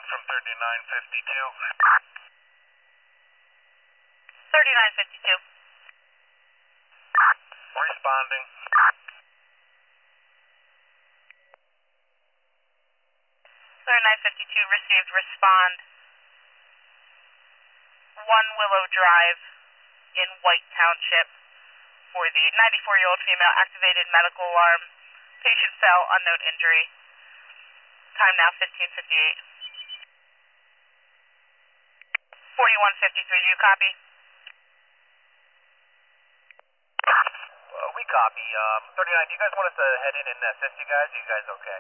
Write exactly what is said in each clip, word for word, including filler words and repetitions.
from thirty-nine fifty-two. thirty-nine fifty-two. Responding. thirty-nine fifty-two received, respond. One Willow Drive in White Township for the ninety-four-year-old female, activated medical alarm. Patient fell, unknown injury. Time now fifteen fifty-eight. forty-one fifty-three, do you copy? Uh, we copy. Um, thirty-nine, do you guys want us to head in and assist you guys? Are you guys okay?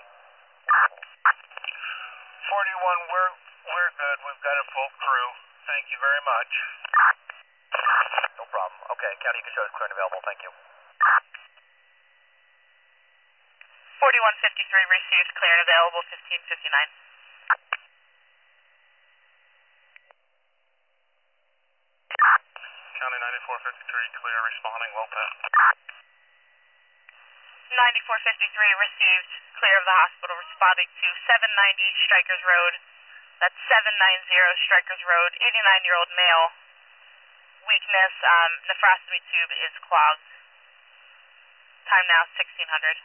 forty-one, we're, we're good. We've got a full crew. Thank you very much. No problem. Okay, County, you can show us clear and available. Thank you. forty-one fifty-three received, clear and available, fifteen fifty-nine. County ninety-four fifty-three, clear, responding, well past. ninety-four fifty-three received, clear of the hospital, responding to seven ninety Strikers Road. That's seven ninety Strikers Road, eighty-nine-year-old male. Weakness, um, nephrostomy tube is clogged. Time now sixteen hundred.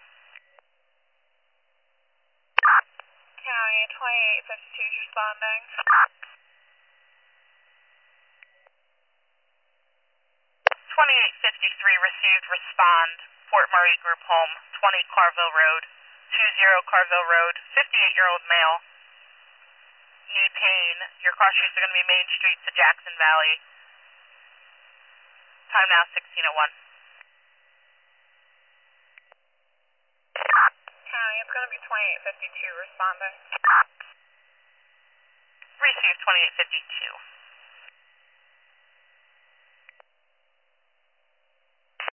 County twenty-eight fifty-two is responding. twenty-eight fifty-three received, respond. Fort Murray Group Home, twenty Carville Road, twenty Carville Road, fifty-eight-year-old male. Knee pain. Your cross streets are going to be Main Street to Jackson Valley. Time now sixteen oh one. County, it's going to be twenty-eight fifty-two responding. Received twenty-eight fifty-two.